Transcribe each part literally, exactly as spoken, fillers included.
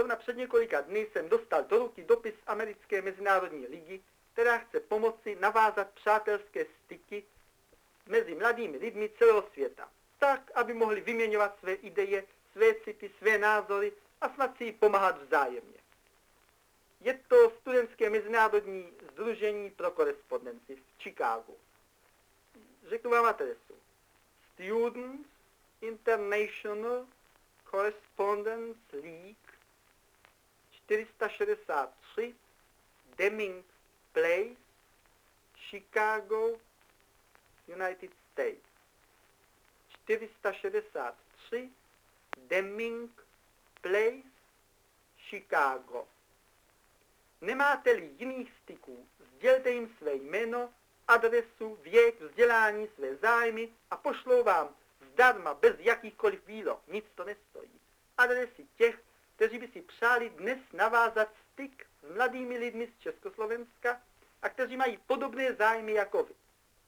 Zrovna před několika dny jsem dostal do ruky dopis Americké mezinárodní ligy, která chce pomoci navázat přátelské styky mezi mladými lidmi celého světa, tak, aby mohli vyměňovat své ideje, své city, své názory a snad si jí pomáhat vzájemně. Je to studentské mezinárodní sdružení pro korespondenci v Chicagu. Řeknu vám adresu. Students International Correspondence League čtyři sta šedesát tři Deming Place, Chicago, United States. čtyři sta šedesát tři Deming Place, Chicago. Nemáte-li jiných styků, sdělte jim své jméno, adresu, věk, vzdělání, své zájmy a pošlou vám zdarma, bez jakýchkoliv výloh, nic to nestojí, adresy těch, kteří by si přáli dnes navázat styk s mladými lidmi z Československa a kteří mají podobné zájmy jako vy.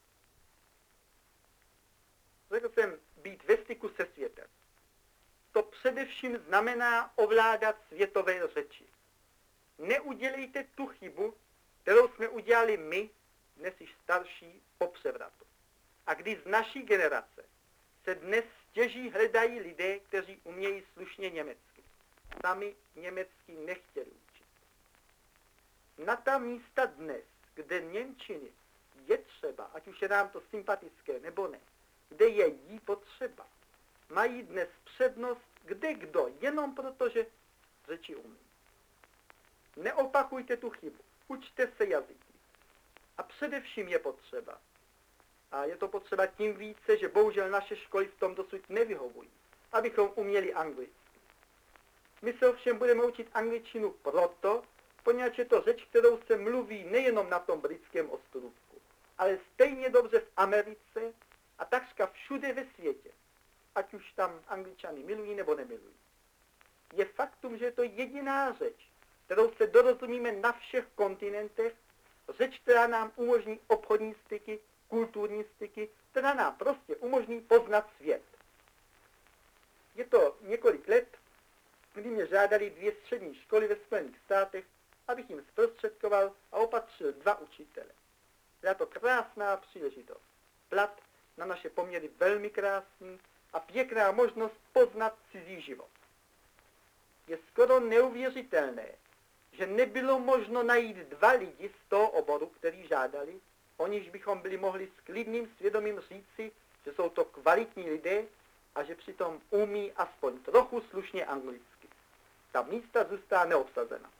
Řekl jsem být ve styku se světem. To především znamená ovládat světové řeči. Neudělejte tu chybu, kterou jsme udělali my, dnes již starší, po převratu. A když z naší generace se dnes stěží hledají lidé, kteří umějí slušně německy. Sami německy nechtěli učit. Na ta místa dnes, kde němčiny je třeba, ať už je nám to sympatické nebo ne, kde je jí potřeba, mají dnes přednost kde kdo, jenom protože řeči umí. Neopakujte tu chybu, učte se jazyky. A především je potřeba, a je to potřeba tím více, že bohužel naše školy v tom dosud nevyhovují, abychom uměli anglicky. My se ovšem budeme učit angličtinu proto, poněvadž je to řeč, kterou se mluví nejenom na tom britském ostrůvku, ale stejně dobře v Americe a takřka všude ve světě, ať už tam Angličany milují nebo nemilují. Je faktum, že je to jediná řeč, kterou se dorozumíme na všech kontinentech, řeč, která nám umožní obchodní styky, kulturní styky, která nám prostě umožní poznat svět. Je to několik let, kdy mě žádali dvě střední školy ve Spojených státech, abych jim zprostředkoval a opatřil dva učitele. Byla to krásná příležitost. Plat na naše poměry velmi krásný a pěkná možnost poznat cizí život. Je skoro neuvěřitelné, že nebylo možno najít dva lidi z toho oboru, který žádali, o nichž bychom byli mohli s klidným svědomím říci, že jsou to kvalitní lidé a že přitom umí aspoň trochu slušně anglicky. Ta místa zůstala neobsazena.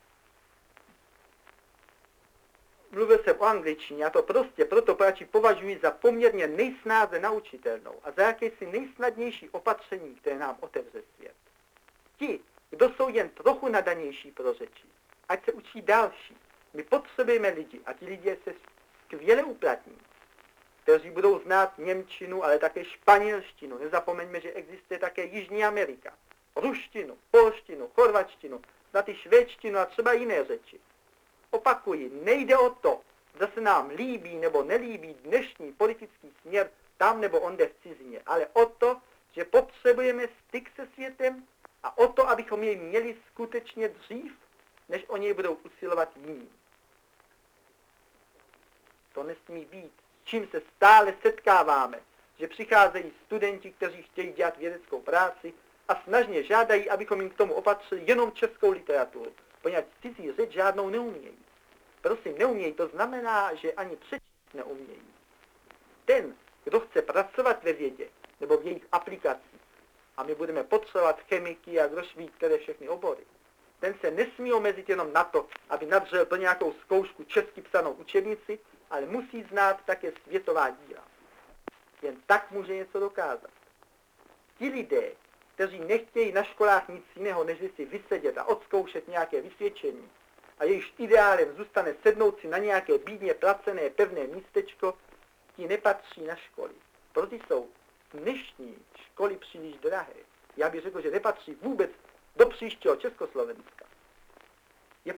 Mluvil jsem o angličtině a to prostě proto prači považuji za poměrně nejsnáze naučitelnou a za jakési nejsnadnější opatření, které nám otevře svět. Ti, kdo jsou jen trochu nadanější pro řeči, ať se učí další. My potřebujeme lidi a ti lidé se skvěle uplatní, kteří budou znát němčinu, ale také španělštinu. Nezapomeňme, že existuje také Jižní Amerika. Ruštinu, polštinu, chorvačtinu, snad i švédštinu a třeba jiné řeči. Opakuji, nejde o to, zda se nám líbí nebo nelíbí dnešní politický směr tam nebo onde v cizině, ale o to, že potřebujeme styk se světem a o to, abychom jej měli skutečně dřív, než o něj budou usilovat jiní. To nesmí být, s čím se stále setkáváme, že přicházejí studenti, kteří chtějí dělat vědeckou práci a snažně žádají, abychom jim k tomu opatřili jenom českou literaturu, poněvadž cizí řeč žádnou neumějí. Prosím, neumějí, to znamená, že ani přečíst neumějí. Ten, kdo chce pracovat ve vědě nebo v jejich aplikacích, a my budeme potřebovat chemiky a kdo ví, které všechny obory, ten se nesmí omezit jenom na to, aby nadřel pro nějakou zkoušku česky psanou učebnici, ale musí znát také světová díla. Jen tak může něco dokázat. Ti lidé, kteří nechtějí na školách nic jiného, než si vysedět a odzkoušet nějaké vysvědčení, a jejichž ideálem zůstane sednout si na nějaké bídně placené pevné místečko, ti nepatří na školy. Proto jsou dnešní školy příliš drahé. Já bych řekl, že nepatří vůbec do příštího Československa.